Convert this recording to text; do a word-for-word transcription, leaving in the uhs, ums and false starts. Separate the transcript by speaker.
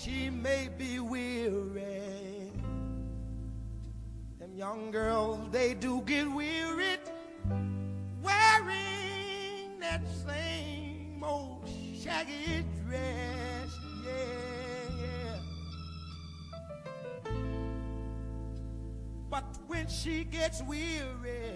Speaker 1: she may be weary. Them young girls, they do get wearied wearing that same old shaggy dress. Yeah, yeah. But when she gets weary,